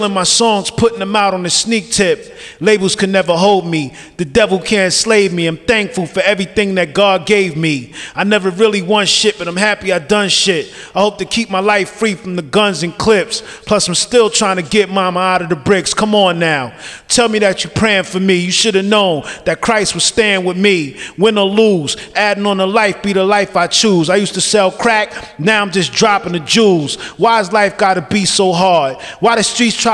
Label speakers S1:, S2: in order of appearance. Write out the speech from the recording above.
S1: In my songs, putting them out on the sneak tip. Labels can never hold me. The devil can't slave me. I'm thankful for everything that God gave me. I never really won shit, but I'm happy I done shit. I hope to keep my life free from the guns and clips. Plus, I'm still trying to get mama out of the bricks. Come on now. Tell me that you're praying for me. You should have known that Christ was staying with me. Win or lose, adding on to life be the life I choose. I used to sell crack, now I'm just dropping the jewels. Why has life gotta be so hard? Why the streets try